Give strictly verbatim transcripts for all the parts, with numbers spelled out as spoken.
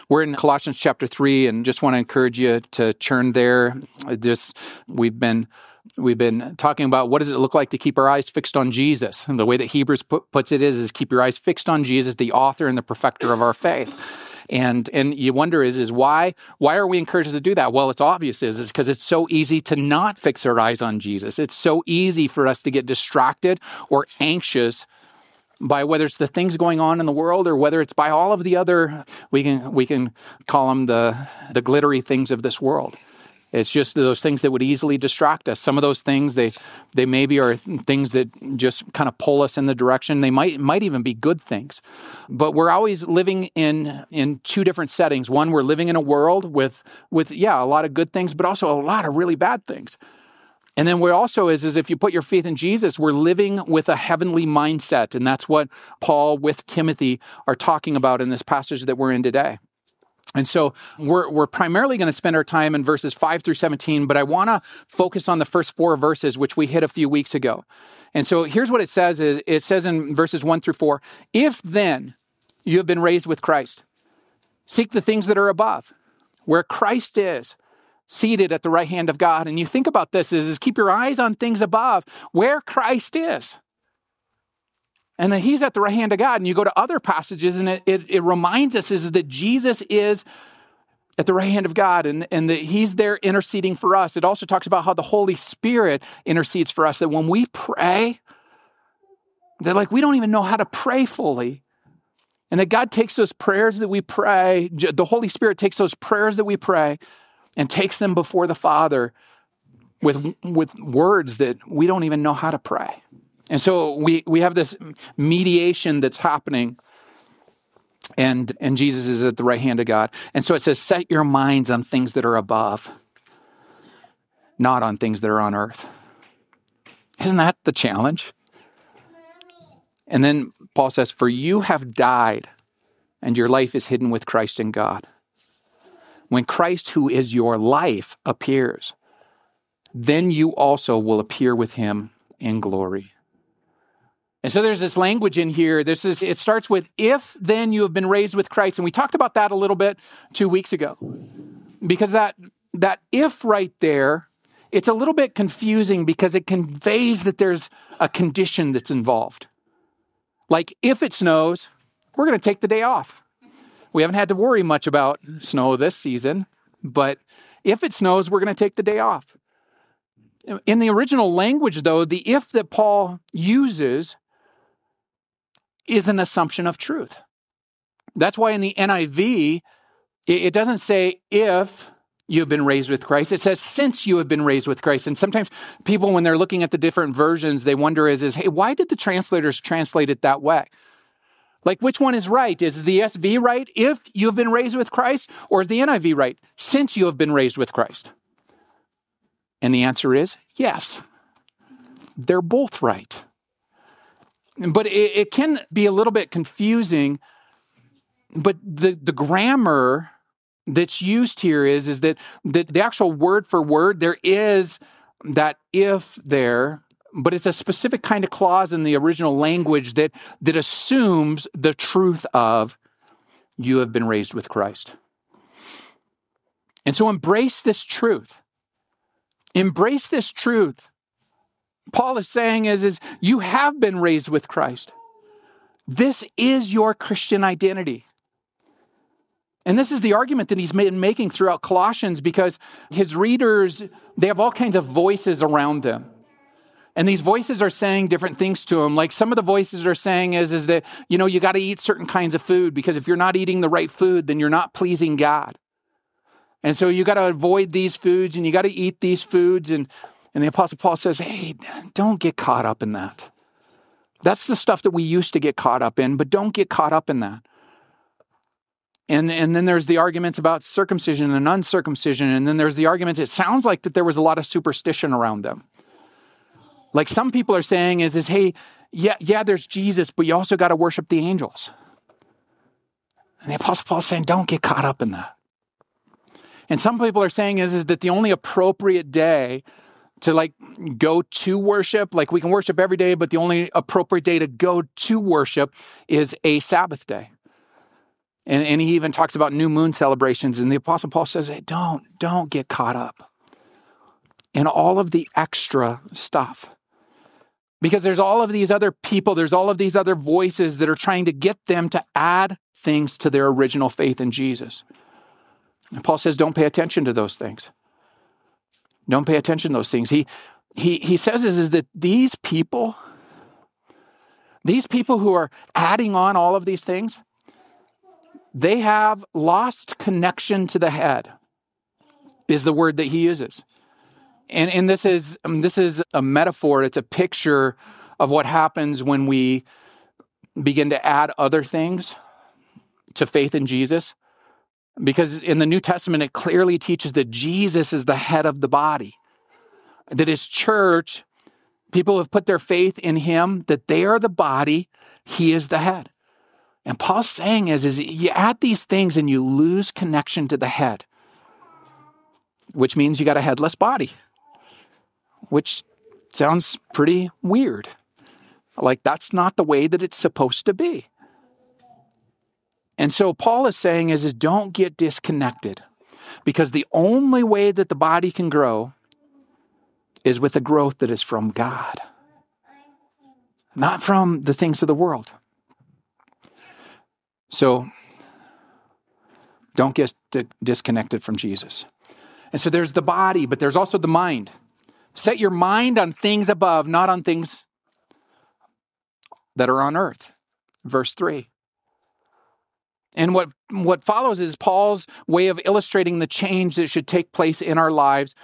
We're in Colossians chapter three, and just want to encourage you to turn there. Just we've been we've been talking about what does it look like to keep our eyes fixed on Jesus. And the way that Hebrews put, puts it is, is keep your eyes fixed on Jesus, the author and the perfecter of our faith. And and you wonder is is why why are we encouraged to do that? Well, it's obvious is is because it's so easy to not fix our eyes on Jesus. It's so easy for us to get distracted or anxious by whether it's the things going on in the world or whether it's by all of the other, we can we can call them the the glittery things of this world. It's just those things that would easily distract us. Some of those things, they they maybe are things that just kind of pull us in the direction. They might might even be good things. But we're always living in in two different settings. One, we're living in a world with, with yeah, a lot of good things, but also a lot of really bad things. And then we're also is, is if you put your faith in Jesus, we're living with a heavenly mindset. And that's what Paul with Timothy are talking about in this passage that we're in today. And so we're we're primarily going to spend our time in verses five through seventeen, but I want to focus on the first four verses, which we hit a few weeks ago. And so here's what it says, is it says in verses one through four, if then you have been raised with Christ, seek the things that are above, where Christ is, seated at the right hand of God. And you think about this is, is keep your eyes on things above, where Christ is. And then he's at the right hand of God. And you go to other passages and it, it, it reminds us is that Jesus is at the right hand of God and, and that he's there interceding for us. It also talks about how the Holy Spirit intercedes for us, that when we pray, that like we don't even know how to pray fully. And that God takes those prayers that we pray, the Holy Spirit takes those prayers that we pray and takes them before the Father with, with words that we don't even know how to pray. And so we, we have this mediation that's happening, and, and Jesus is at the right hand of God. And so it says, set your minds on things that are above, not on things that are on earth. Isn't that the challenge? And then Paul says, for you have died, and your life is hidden with Christ in God. When Christ, who is your life, appears, then you also will appear with him in glory. And so there's this language in here. This is, it starts with, if then you have been raised with Christ. And we talked about that a little bit two weeks ago. Because that, that if right there, it's a little bit confusing because it conveys that there's a condition that's involved. Like if it snows, we're going to take the day off. We haven't had to worry much about snow this season, but if it snows, we're going to take the day off. In the original language, though, the if that Paul uses is an assumption of truth. That's why in the N I V, it doesn't say if you have been raised with Christ. It says since you have been raised with Christ. And sometimes people, when they're looking at the different versions, they wonder is, is hey, why did the translators translate it that way? Like, which one is right? Is the S V right, if you have been raised with Christ? Or is the N I V right, since you have been raised with Christ? And the answer is yes. They're both right. But it, it can be a little bit confusing. But the, the grammar that's used here is, is that the, the actual word for word, there is that if there, but it's a specific kind of clause in the original language that, that assumes the truth of you have been raised with Christ. And so embrace this truth. Embrace this truth. Paul is saying is, is you have been raised with Christ. This is your Christian identity. And this is the argument that he's been making throughout Colossians because his readers, they have all kinds of voices around them. And these voices are saying different things to him. Like some of the voices are saying is, is that, you know, you got to eat certain kinds of food because if you're not eating the right food, then you're not pleasing God. And so you got to avoid these foods and you got to eat these foods. And, and the Apostle Paul says, hey, don't get caught up in that. That's the stuff that we used to get caught up in, but don't get caught up in that. And, and then there's the arguments about circumcision and uncircumcision. And then there's the arguments, it sounds like that there was a lot of superstition around them. Like some people are saying is, is hey, yeah, yeah, there's Jesus, but you also got to worship the angels. And the Apostle Paul is saying, don't get caught up in that. And some people are saying is, is that the only appropriate day to like go to worship, like we can worship every day, but the only appropriate day to go to worship is a Sabbath day. And, and he even talks about new moon celebrations. And the Apostle Paul says, hey, don't, don't get caught up in all of the extra stuff. Because there's all of these other people, there's all of these other voices that are trying to get them to add things to their original faith in Jesus. And Paul says, don't pay attention to those things. Don't pay attention to those things. He, he, he says is, is that these people, these people who are adding on all of these things, they have lost connection to the head, is the word that he uses. And, and this is um, this is a metaphor. It's a picture of what happens when we begin to add other things to faith in Jesus. Because in the New Testament, it clearly teaches that Jesus is the head of the body. That his church, people have put their faith in him, that they are the body, he is the head. And Paul's saying is, is you add these things and you lose connection to the head, which means you got a headless body, which sounds pretty weird. Like that's not the way that it's supposed to be. And so Paul is saying is, is don't get disconnected, because the only way that the body can grow is with a growth that is from God, not from the things of the world. So don't get disconnected from Jesus. And so there's the body, but there's also the mind. Set your mind on things above, not on things that are on earth. Verse three. And what, what follows is Paul's way of illustrating the change that should take place in our lives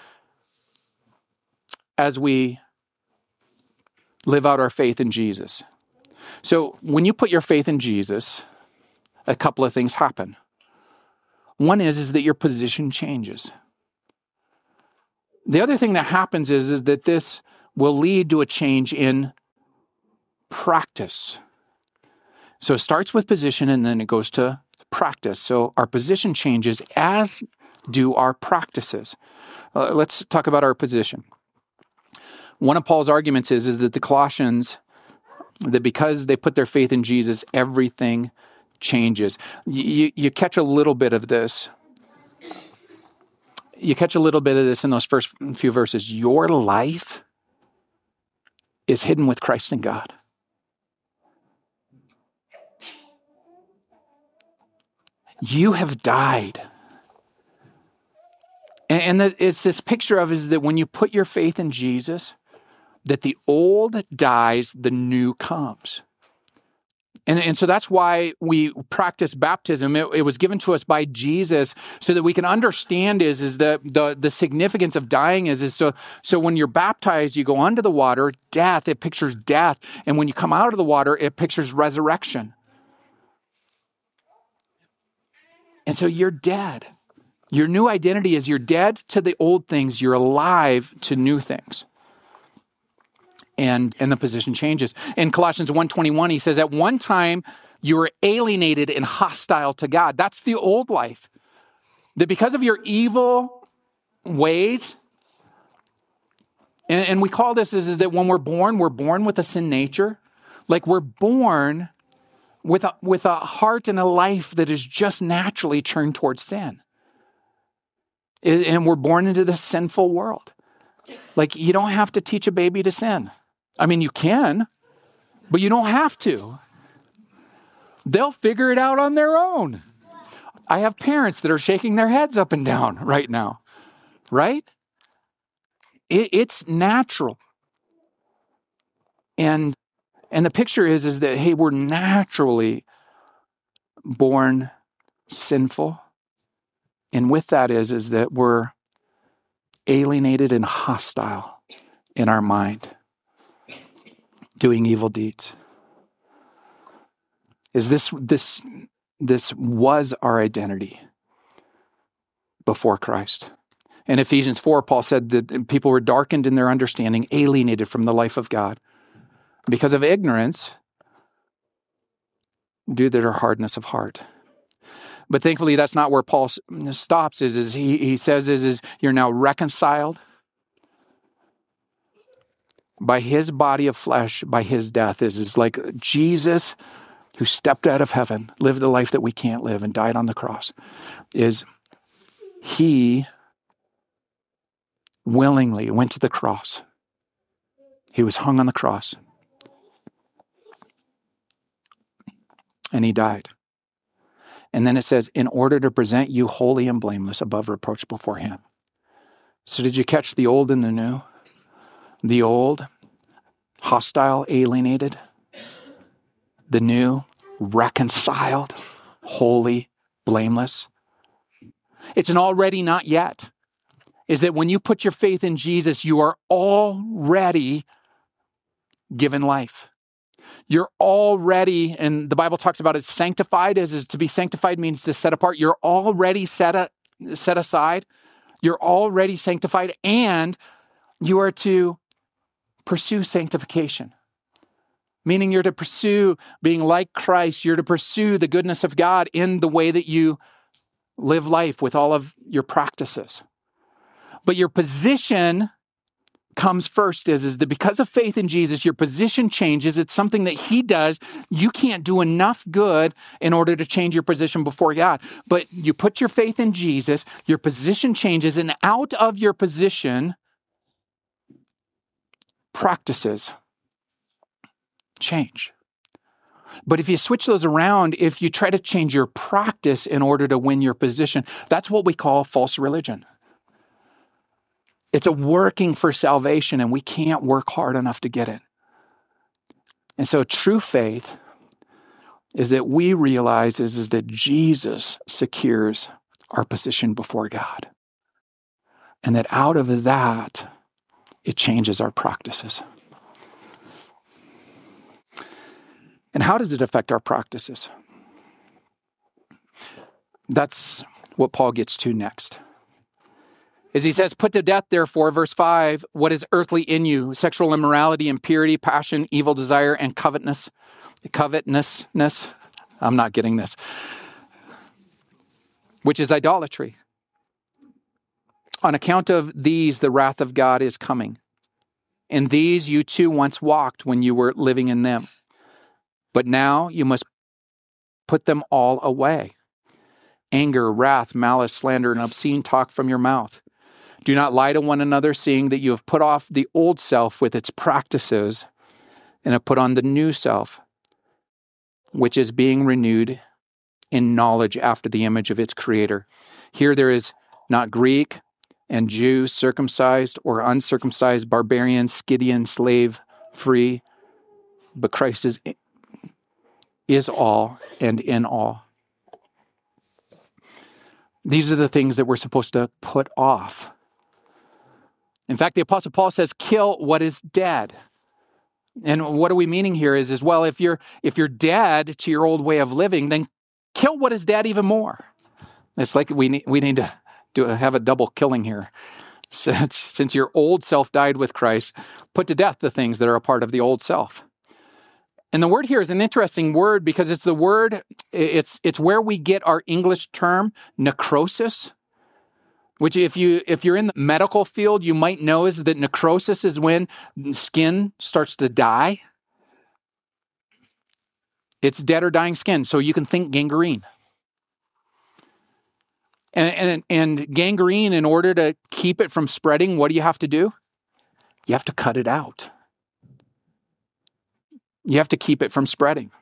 as we live out our faith in Jesus. So when you put your faith in Jesus, a couple of things happen. One is, is that your position changes. The other thing that happens is, is that this will lead to a change in practice. So it starts with position and then it goes to practice. So our position changes, as do our practices. Uh, let's talk about our position. One of Paul's arguments is, is that the Colossians, that because they put their faith in Jesus, everything changes. You, you catch a little bit of this. You catch a little bit of this in those first few verses. Your life is hidden with Christ in God. You have died. And, and the, it's this picture of is that when you put your faith in Jesus, that the old dies, the new comes. And, and so that's why we practice baptism. It, it was given to us by Jesus so that we can understand is, is the, the, the significance of dying is, is so, so when you're baptized, you go under the water, death, it pictures death. And when you come out of the water, it pictures resurrection. And so you're dead. Your new identity is you're dead to the old things, you're alive to new things. And, and the position changes. In Colossians one twenty-one, he says, at one time, you were alienated and hostile to God. That's the old life. That because of your evil ways, and, and we call this is, is that when we're born, we're born with a sin nature. Like we're born with a, with a heart and a life that is just naturally turned towards sin. And we're born into this sinful world. Like you don't have to teach a baby to sin. I mean, you can, but you don't have to. They'll figure it out on their own. I have parents that are shaking their heads up and down right now, right? It, it's natural. And and the picture is, is that, hey, we're naturally born sinful. And with that is, is that we're alienated and hostile in our mind, doing evil deeds. Is this this this was our identity before Christ. In Ephesians four, Paul said that people were darkened in their understanding, alienated from the life of God because of ignorance due to their hardness of heart. But thankfully, that's not where Paul stops. Is, is he, he says is, is you're now reconciled by his body of flesh, by his death. Is, is like Jesus, who stepped out of heaven, lived the life that we can't live, and died on the cross, is he willingly went to the cross. He was hung on the cross. And he died. And then it says, in order to present you holy and blameless above reproach before him. So did you catch the old and the new? The old, hostile, alienated. The new, reconciled, holy, blameless. It's an already not yet. Is that when you put your faith in Jesus, you are already given life. You're already, and the Bible talks about it, sanctified. As is to be sanctified means to set apart. You're already set, a, set aside. You're already sanctified, and you are to pursue sanctification. Meaning you're to pursue being like Christ. You're to pursue the goodness of God in the way that you live life with all of your practices. But your position comes first is, is that because of faith in Jesus, your position changes. It's something that he does. You can't do enough good in order to change your position before God. But you put your faith in Jesus, your position changes, and out of your position, practices change. But if you switch those around, if you try to change your practice in order to win your position, that's what we call false religion. It's a working for salvation, and we can't work hard enough to get it. And so true faith is that we realize is, is that Jesus secures our position before God. And that out of that, it changes our practices. And how does it affect our practices? That's what Paul gets to next. As he says, put to death, therefore, verse five, what is earthly in you, sexual immorality, impurity, passion, evil desire, and covetousness. Covetousness, I'm not getting this, which is idolatry. On account of these, the wrath of God is coming. In these you too once walked when you were living in them. But now you must put them all away. Anger, wrath, malice, slander, and obscene talk from your mouth. Do not lie to one another, seeing that you have put off the old self with its practices and have put on the new self, which is being renewed in knowledge after the image of its creator. Here there is not Greek and Jew, circumcised or uncircumcised, barbarian, Scythian, slave, free, but Christ is, is all and in all. These are the things that we're supposed to put off. In fact, the Apostle Paul says, kill what is dead. And what are we meaning here is, is well, if you're if you're dead to your old way of living, then kill what is dead even more. It's like we need, we need to do have a double killing here. Since, since your old self died with Christ, put to death the things that are a part of the old self. And the word here is an interesting word because it's the word, it's it's where we get our English term necrosis, which if, you, if you're in the medical field, you might know is that necrosis is when skin starts to die. It's dead or dying skin, so you can think gangrene. And, and, and gangrene, in order to keep it from spreading, what do you have to do? You have to cut it out. You have to keep it from spreading.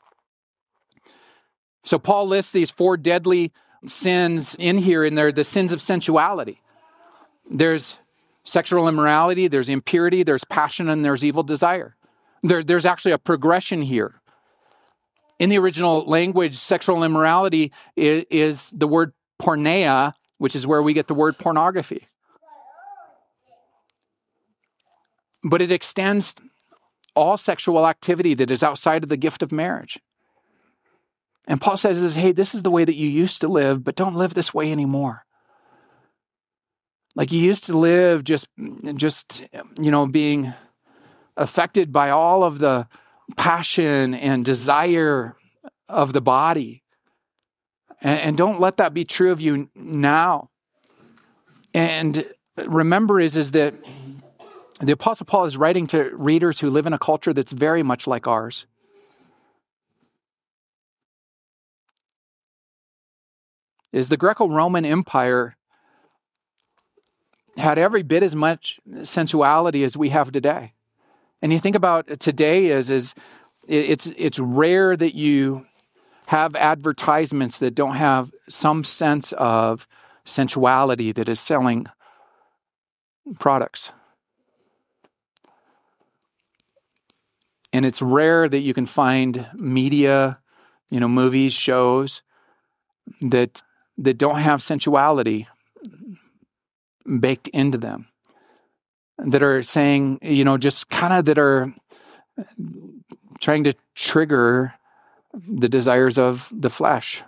So Paul lists these four deadly sins in here, and they're the sins of sensuality. There's sexual immorality, there's impurity, there's passion, and there's evil desire. There, there's actually a progression here. In the original language, sexual immorality is, is the word porneia, which is where we get the word pornography. But it extends all sexual activity that is outside of the gift of marriage. And Paul says, hey, this is the way that you used to live, but don't live this way anymore. Like you used to live just, just, you know, being affected by all of the passion and desire of the body. And, and don't let that be true of you now. And remember is, is that the Apostle Paul is writing to readers who live in a culture that's very much like ours. is the Greco-Roman Empire had every bit as much sensuality as we have today. And you think about today is, is it's, it's rare that you have advertisements that don't have some sense of sensuality that is selling products. And it's rare that you can find media, you know, movies, shows that that don't have sensuality baked into them, that are saying, you know, just kind of that are trying to trigger the desires of the flesh.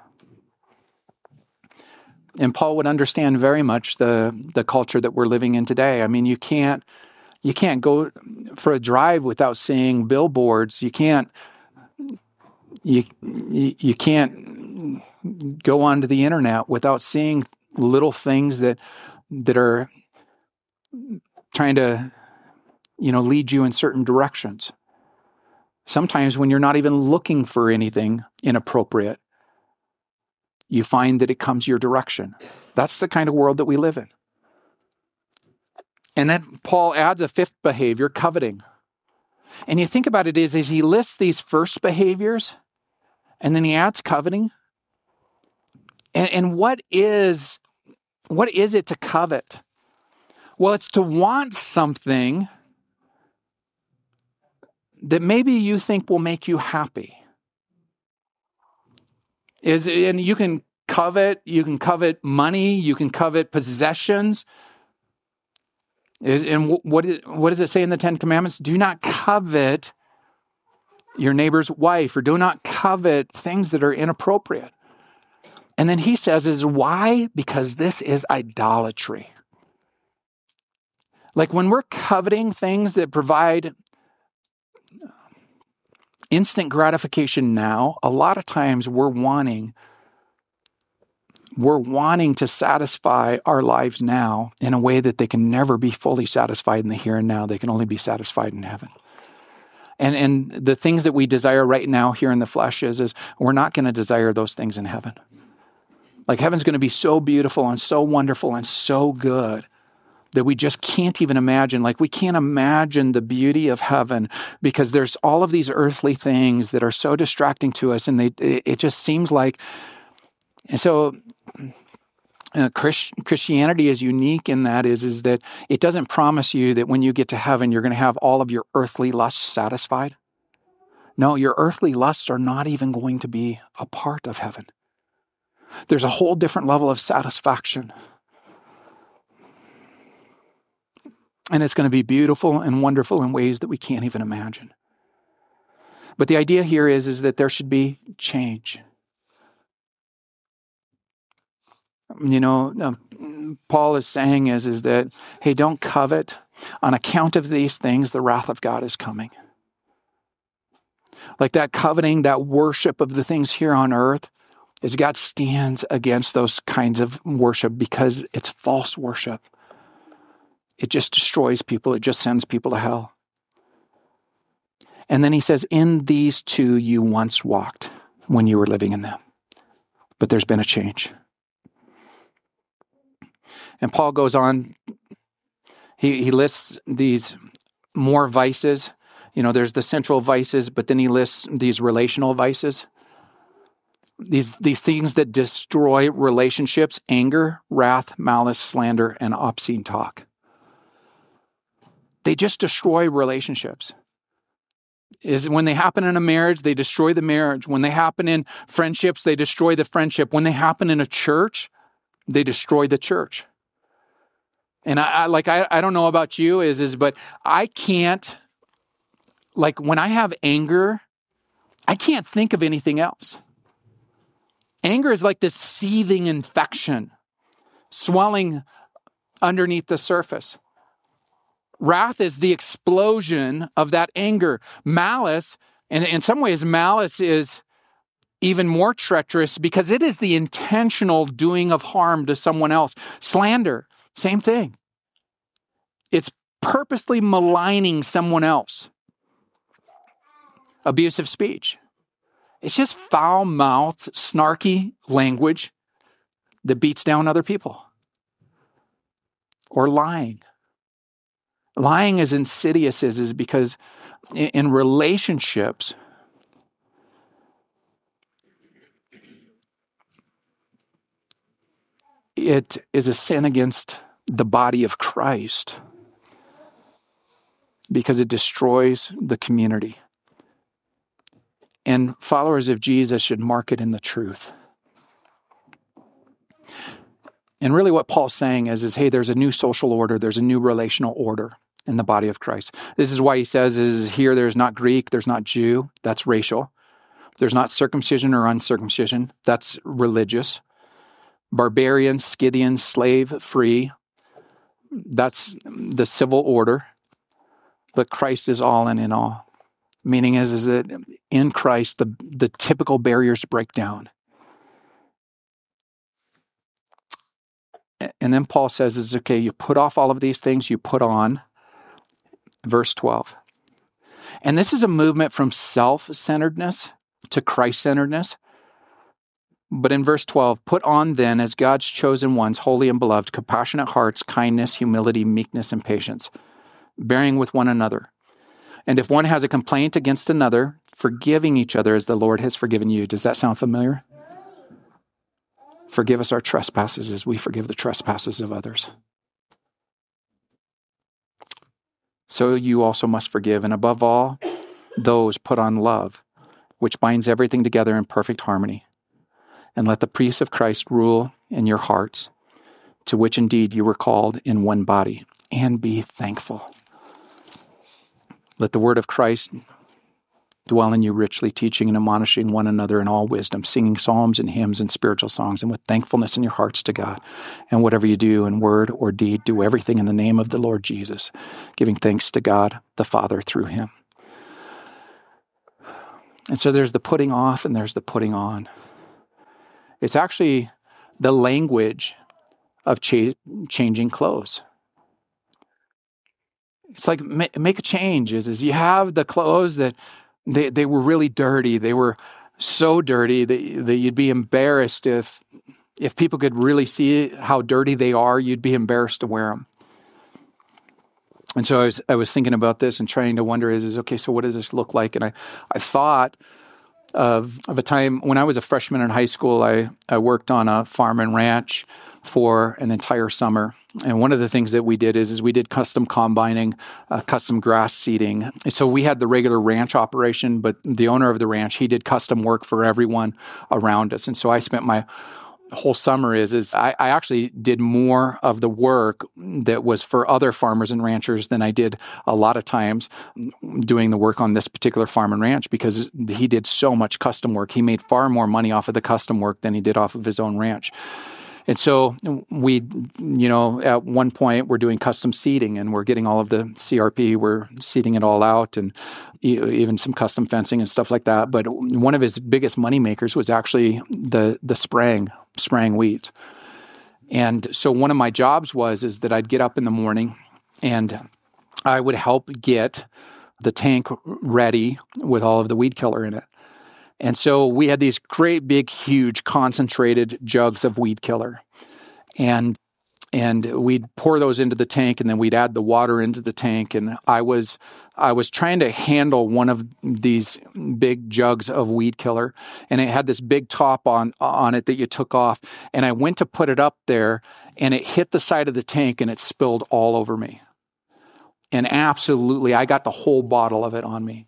And Paul would understand very much the the culture that we're living in today. I mean, you can't you can't go for a drive without seeing billboards. You can't you you, you can't go onto the internet without seeing little things that that are trying to, you know, lead you in certain directions. Sometimes when you're not even looking for anything inappropriate, you find that it comes your direction. That's the kind of world that we live in. And then Paul adds a fifth behavior, coveting. And you think about it is, is he lists these first behaviors, and then he adds coveting. And, and what is what is it to covet? Well, it's to want something that maybe you think will make you happy. Is and you can covet, you can covet money, you can covet possessions. Is and what what does it say in the Ten Commandments? Do not covet your neighbor's wife, or do not covet things that are inappropriate. And then he says, is why? Because this is idolatry. Like when we're coveting things that provide instant gratification now, a lot of times we're wanting, we're wanting to satisfy our lives now in a way that they can never be fully satisfied in the here and now. They can only be satisfied in heaven. And and the things that we desire right now here in the flesh is, is we're not going to desire those things in heaven. Like heaven's going to be so beautiful and so wonderful and so good that we just can't even imagine. Like we can't imagine the beauty of heaven because there's all of these earthly things that are so distracting to us, and they it just seems like. And so uh, Christ, Christianity is unique in that is, is that it doesn't promise you that when you get to heaven, you're going to have all of your earthly lusts satisfied. No, your earthly lusts are not even going to be a part of heaven. There's a whole different level of satisfaction. And it's going to be beautiful and wonderful in ways that we can't even imagine. But the idea here is, is that there should be change. You know, um, Paul is saying is, is that, hey, don't covet. On account of these things, the wrath of God is coming. Like that coveting, that worship of the things here on earth, is God stands against those kinds of worship because it's false worship. It just destroys people. It just sends people to hell. And then he says, in these two you once walked when you were living in them. But there's been a change. And Paul goes on, he, he lists these more vices. You know, there's the central vices, but then he lists these relational vices. These, these things that destroy relationships: anger, wrath, malice, slander, and obscene talk. They just destroy relationships. Is when they happen in a marriage, they destroy the marriage. When they happen in friendships, they destroy the friendship. When they happen in a church, they destroy the church. And I, I like I, I don't know about you, is is but I can't, like when I have anger, I can't think of anything else. Anger is like this seething infection, swelling underneath the surface. Wrath is the explosion of that anger. Malice, and in some ways, malice is even more treacherous because it is the intentional doing of harm to someone else. Slander, same thing. It's purposely maligning someone else. Abusive speech. It's just foul-mouthed, snarky language that beats down other people. Or lying. Lying as insidious as is because in, in relationships, it is a sin against the body of Christ because it destroys the community. And followers of Jesus should mark it in the truth. And really what Paul's saying is, is, hey, there's a new social order, there's a new relational order in the body of Christ. This is why he says, is here there's not Greek, there's not Jew, that's racial. There's not circumcision or uncircumcision, that's religious. Barbarian, Scythian, slave, free, that's the civil order. But Christ is all and in all. Meaning is, is that in Christ, the, the typical barriers break down. And then Paul says, is okay, you put off all of these things, you put on, verse twelve. And this is a movement from self-centeredness to Christ-centeredness. But in verse twelve, put on then as God's chosen ones, holy and beloved, compassionate hearts, kindness, humility, meekness, and patience, bearing with one another. And if one has a complaint against another, forgiving each other as the Lord has forgiven you. Does that sound familiar? Forgive us our trespasses as we forgive the trespasses of others. So you also must forgive. And above all, those put on love, which binds everything together in perfect harmony. And let the peace of Christ rule in your hearts, to which indeed you were called in one body. And be thankful. Let the word of Christ dwell in you richly, teaching and admonishing one another in all wisdom, singing psalms and hymns and spiritual songs, and with thankfulness in your hearts to God. And whatever you do in word or deed, do everything in the name of the Lord Jesus, giving thanks to God the Father through him. And so there's the putting off and there's the putting on. It's actually the language of cha- changing clothes. It's like make a change. Is, is you have the clothes that They they were really dirty. They were so dirty that, that you'd be embarrassed if if people could really see how dirty they are. You'd be embarrassed to wear them. And so I was I was thinking about this and trying to wonder is is okay. So what does this look like? And I I thought of of a time when I was a freshman in high school. I I worked on a farm and ranch for an entire summer. And one of the things that we did is, is we did custom combining, uh, custom grass seeding. And so we had the regular ranch operation, but the owner of the ranch, he did custom work for everyone around us. And so I spent my whole summer is, is I, I actually did more of the work that was for other farmers and ranchers than I did a lot of times doing the work on this particular farm and ranch because he did so much custom work. He made far more money off of the custom work than he did off of his own ranch. And so we, you know, at one point we're doing custom seeding and we're getting all of the C R P, we're seeding it all out and even some custom fencing and stuff like that. But one of his biggest money makers was actually the the spraying, spraying weeds. And so one of my jobs was, is that I'd get up in the morning and I would help get the tank ready with all of the weed killer in it. And so we had these great, big, huge, concentrated jugs of weed killer. And and we'd pour those into the tank, and then we'd add the water into the tank. And I was I was trying to handle one of these big jugs of weed killer, and it had this big top on, on it that you took off. And I went to put it up there, and it hit the side of the tank, and it spilled all over me. And absolutely, I got the whole bottle of it on me.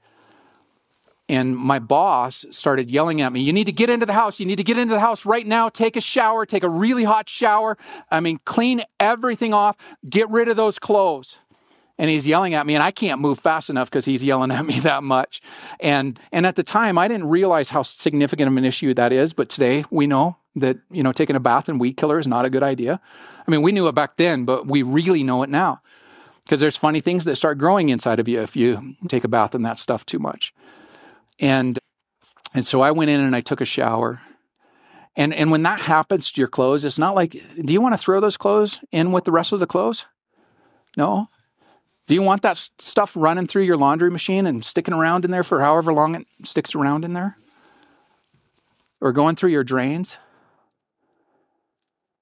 And my boss started yelling at me, you need to get into the house. You need to get into the house right now. Take a shower. Take a really hot shower. I mean, clean everything off. Get rid of those clothes. And he's yelling at me, and I can't move fast enough because he's yelling at me that much. And and at the time, I didn't realize how significant of an issue that is. But today, we know that, you know, taking a bath in weed killer is not a good idea. I mean, we knew it back then, but we really know it now. Because there's funny things that start growing inside of you if you take a bath in that stuff too much. And and so I went in and I took a shower. And and when that happens to your clothes, it's not like, do you want to throw those clothes in with the rest of the clothes? No. Do you want that stuff running through your laundry machine and sticking around in there for however long it sticks around in there? Or going through your drains?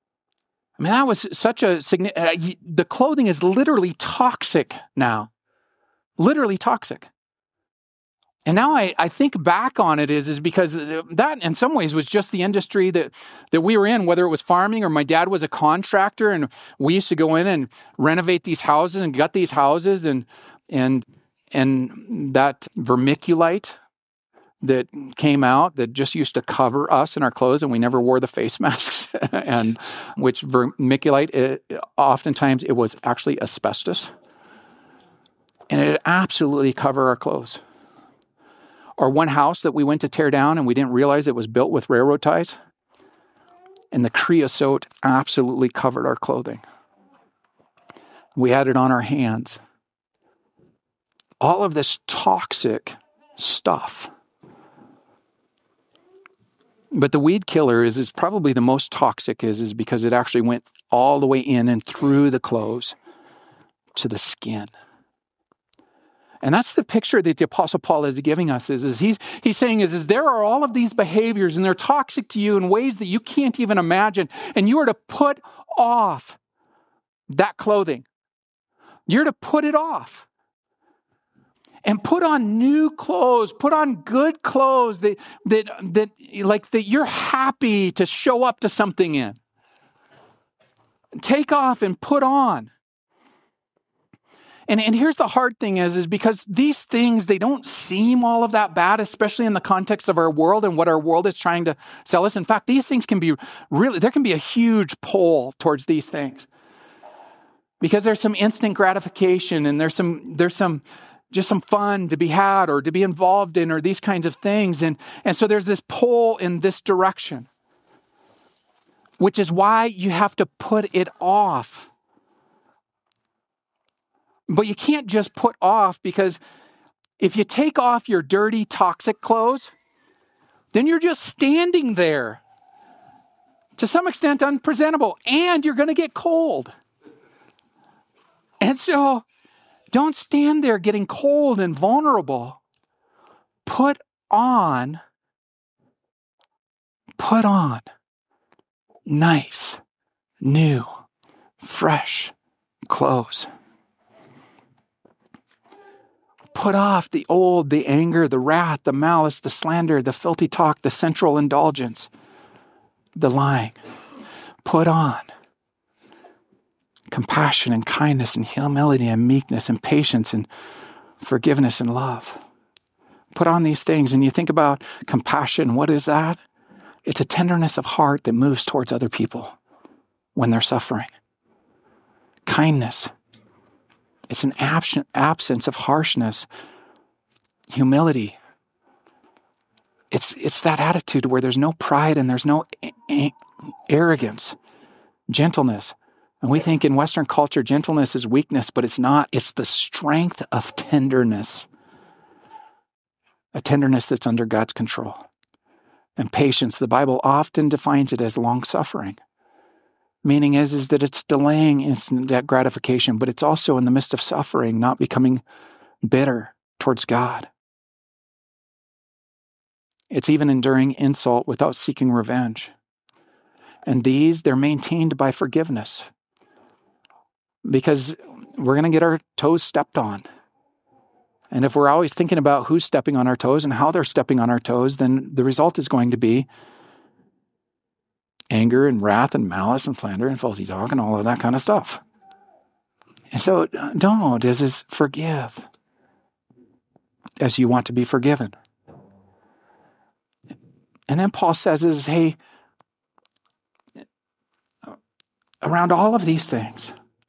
mean, that was such a significant, uh, the clothing is literally toxic now. Literally toxic. And now I, I think back on it is, is because that in some ways was just the industry that, that we were in, whether it was farming or my dad was a contractor, and we used to go in and renovate these houses and gut these houses, and and and that vermiculite that came out that just used to cover us in our clothes, and we never wore the face masks, and which vermiculite, it, oftentimes it was actually asbestos, and it absolutely covered our clothes. Or one house that we went to tear down and we didn't realize it was built with railroad ties. And the creosote absolutely covered our clothing. We had it on our hands. All of this toxic stuff. But the weed killer is, is probably the most toxic is, is because it actually went all the way in and through the clothes to the skin. And that's the picture that the Apostle Paul is giving us. Is, is he's, he's saying is, is there are all of these behaviors and they're toxic to you in ways that you can't even imagine. And you are to put off that clothing. You're to put it off. And put on new clothes. Put on good clothes that, that, that, like, that you're happy to show up to something in. Take off and put on. And, and here's the hard thing is, is because these things, they don't seem all of that bad, especially in the context of our world and what our world is trying to sell us. In fact, these things can be really, there can be a huge pull towards these things. Because there's some instant gratification and there's some, there's some, just some fun to be had or to be involved in or these kinds of things. And, and so there's this pull in this direction, which is why you have to put it off. But you can't just put off, because if you take off your dirty, toxic clothes, then you're just standing there, to some extent unpresentable, and you're going to get cold. And so don't stand there getting cold and vulnerable. Put on, put on nice, new, fresh clothes. Put off the old, the anger, the wrath, the malice, the slander, the filthy talk, the sensual indulgence, the lying. Put on compassion and kindness and humility and meekness and patience and forgiveness and love. Put on these things. And you think about compassion. What is that? It's a tenderness of heart that moves towards other people when they're suffering. Kindness. It's an absent absence of harshness. Humility. It's, it's that attitude where there's no pride and there's no a- a- arrogance. Gentleness. And we think in Western culture, gentleness is weakness, but it's not. It's the strength of tenderness. A tenderness that's under God's control. And patience, the Bible often defines it as long-suffering. Meaning is, is that it's delaying instant that gratification, but it's also in the midst of suffering, not becoming bitter towards God. It's even enduring insult without seeking revenge. And these, they're maintained by forgiveness. Because we're going to get our toes stepped on. And if we're always thinking about who's stepping on our toes and how they're stepping on our toes, then the result is going to be anger and wrath and malice and slander and filthy talk and all of that kind of stuff. And so don't, this is forgive as you want to be forgiven. And then Paul says is, hey, around all of these things,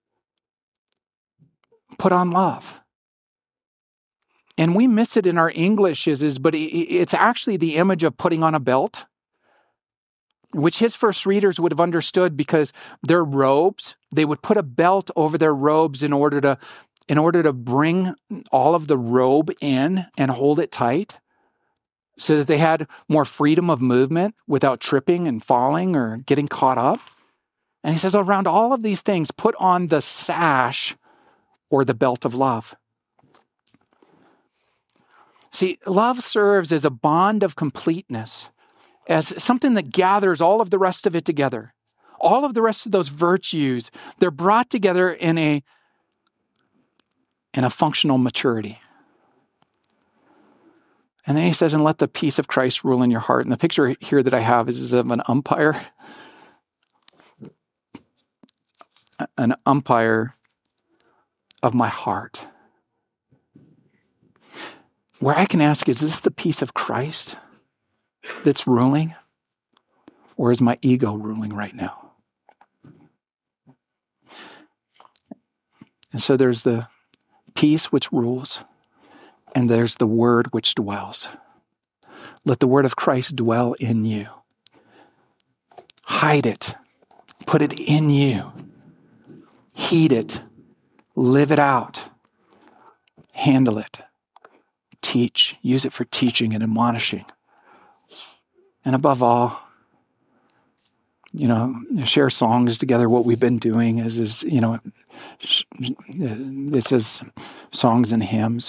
put on love. And we miss it in our English, is, is but it's actually the image of putting on a belt, which his first readers would have understood because their robes, they would put a belt over their robes in order to, in order to bring all of the robe in and hold it tight so that they had more freedom of movement without tripping and falling or getting caught up. And he says, around all of these things, put on the sash or the belt of love. See, love serves as a bond of completeness, as something that gathers all of the rest of it together. All of the rest of those virtues, they're brought together in a, in a functional maturity. And then he says, and let the peace of Christ rule in your heart. And the picture here that I have is, is of an umpire. An umpire of my heart. Where I can ask, is this the peace of Christ that's ruling? Or is my ego ruling right now? And so there's the peace which rules, and there's the word which dwells. Let the word of Christ dwell in you. Hide it. Put it in you. Heed it. Live it out. Handle it. Teach. Use it for teaching and admonishing. And above all, you know, share songs together. What we've been doing is, is you know, it says songs and hymns.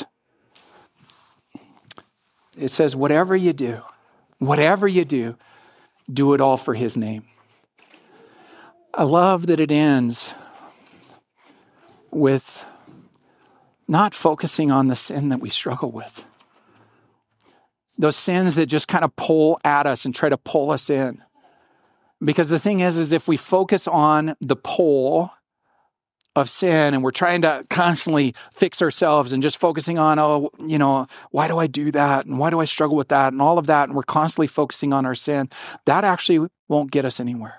It says, whatever you do, whatever you do, do it all for his name. I love that it ends with not focusing on the sin that we struggle with. Those sins that just kind of pull at us and try to pull us in. Because the thing is, is if we focus on the pull of sin and we're trying to constantly fix ourselves and just focusing on, oh, you know, why do I do that? And why do I struggle with that? And all of that. And we're constantly focusing on our sin. That actually won't get us anywhere.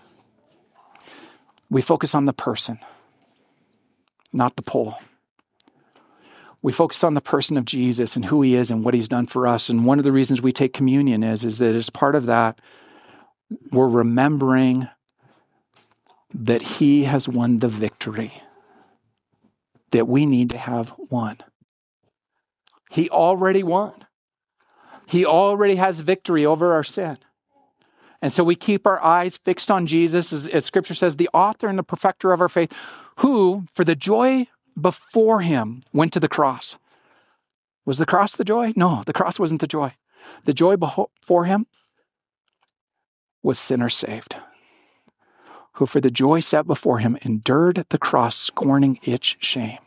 We focus on the person, not the pull. We focus on the person of Jesus and who he is and what he's done for us. And one of the reasons we take communion is, is that as part of that, we're remembering that he has won the victory that we need to have won. He already won. He already has victory over our sin. And so we keep our eyes fixed on Jesus, as, as Scripture says, the author and the perfecter of our faith, who, for the joy before him, went to the cross. Was the cross the joy? No, the cross wasn't the joy. The joy before him was sinners saved, who for the joy set before him endured the cross, scorning its shame,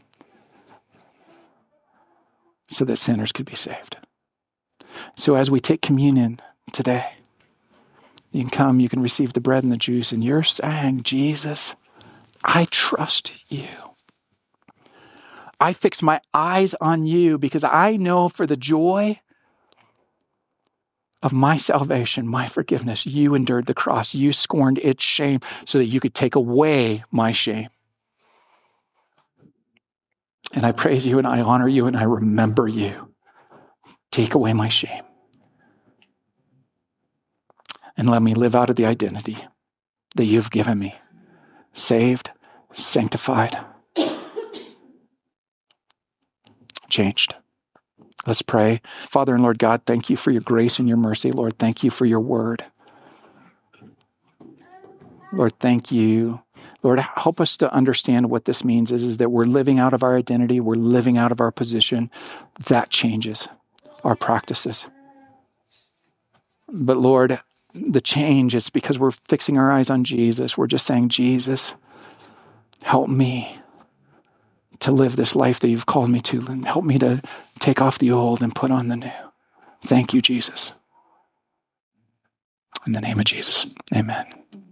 so that sinners could be saved. So as we take communion today, you can come, you can receive the bread and the juice, and you're saying, Jesus, I trust you. I fix my eyes on you because I know for the joy of my salvation, my forgiveness, you endured the cross. You scorned its shame so that you could take away my shame. And I praise you and I honor you and I remember you. Take away my shame. And let me live out of the identity that you've given me. Saved, sanctified, changed. Let's pray. Father and Lord God, thank you for your grace and your mercy. Lord, thank you for your word. Lord, thank you. Lord, help us to understand what this means is, is that we're living out of our identity. We're living out of our position. That changes our practices. But Lord, the change is because we're fixing our eyes on Jesus. We're just saying, Jesus, help me to live this life that you've called me to, and help me to take off the old and put on the new. Thank you, Jesus. In the name of Jesus, amen.